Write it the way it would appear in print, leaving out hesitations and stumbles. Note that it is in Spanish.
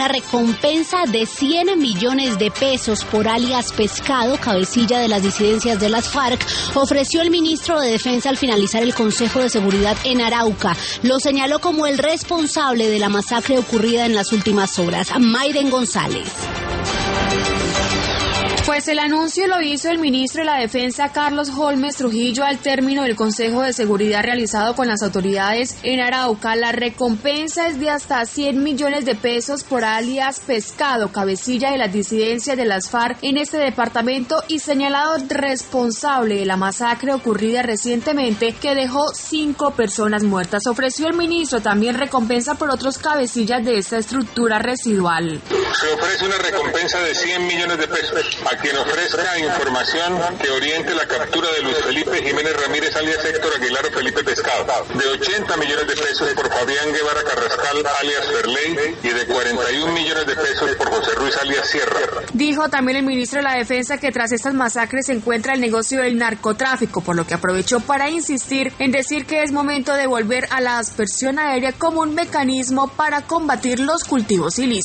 una recompensa de 100 millones de pesos por alias Pescado, cabecilla de las disidencias de las FARC, ofreció el ministro de Defensa al finalizar el Consejo de Seguridad en Arauca. Lo señaló como el responsable de la masacre ocurrida en las últimas horas. Mayden González. Pues el anuncio lo hizo el ministro de la Defensa, Carlos Holmes Trujillo, al término del Consejo de Seguridad realizado con las autoridades en Arauca. La recompensa es de hasta 100 millones de pesos por alias Pescado, cabecilla de las disidencias de las FARC en este departamento y señalado responsable de la masacre ocurrida recientemente que dejó 5 personas muertas. Ofreció el ministro también recompensa por otros cabecillas de esta estructura residual. Se ofrece una recompensa de 100 millones de pesos a quien ofrezca información que oriente la captura de Luis Felipe Jiménez Ramírez alias Héctor Aguilar o Felipe Pescado, de 80 millones de pesos por Fabián Guevara Carrascal alias Ferley y de 41 millones de pesos por José Ruiz alias Sierra. Dijo también el ministro de la Defensa que tras estas masacres se encuentra el negocio del narcotráfico, por lo que aprovechó para insistir en decir que es momento de volver a la aspersión aérea como un mecanismo para combatir los cultivos ilícitos.